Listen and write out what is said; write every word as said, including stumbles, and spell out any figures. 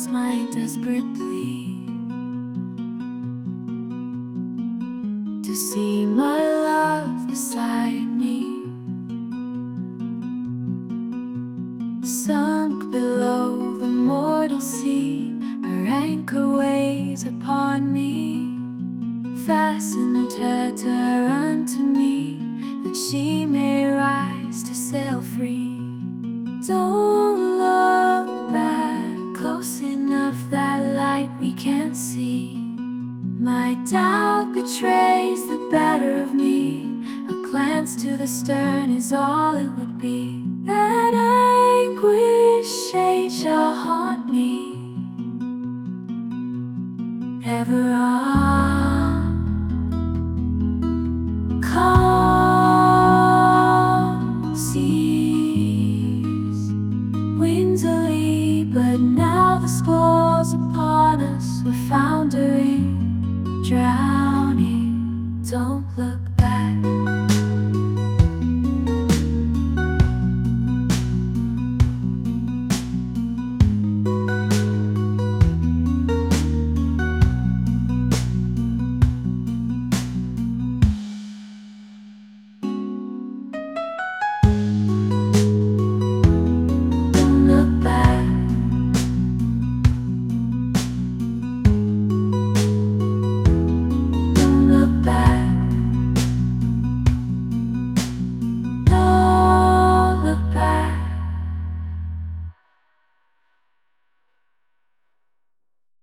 heart's my desperate plea to see my love beside me, sunk below the mortal sea. Her anchor weighs upon me, fastened her to her unto me, that she may rise to sail free. Don't look back close enough, that light we can't see. My doubt betrays the better of me. A glance to the stern is all it would be.